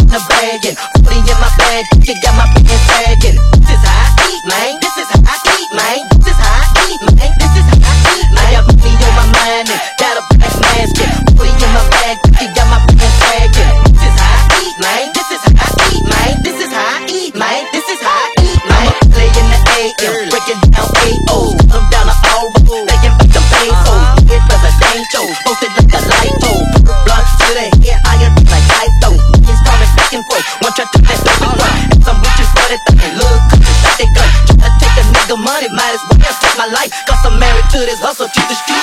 in the bag and 40 in my bag. You got my pants sagging. This is how I eat, man. This is how I eat, man. This is how I eat, man. This is how I eat, man. I got money on my mind and got a black mask and 40 in my bag. You got my pants sagging. This is how I eat, man. This is how I eat, man. This is how I eat, man. This is how I eat, man. I'ma play in the AM, breaking down AOs. I'm down to all, thinking about the pesos. It's presidential, posted like a light pole. Blunt to the head, iron like Kaito. It's coming back and forth, one try to test the one. Some bitches for that thing, look, shot they gun. Try to take a nigga money, might as well take my life. Cause I'm married to this hustle, keep the street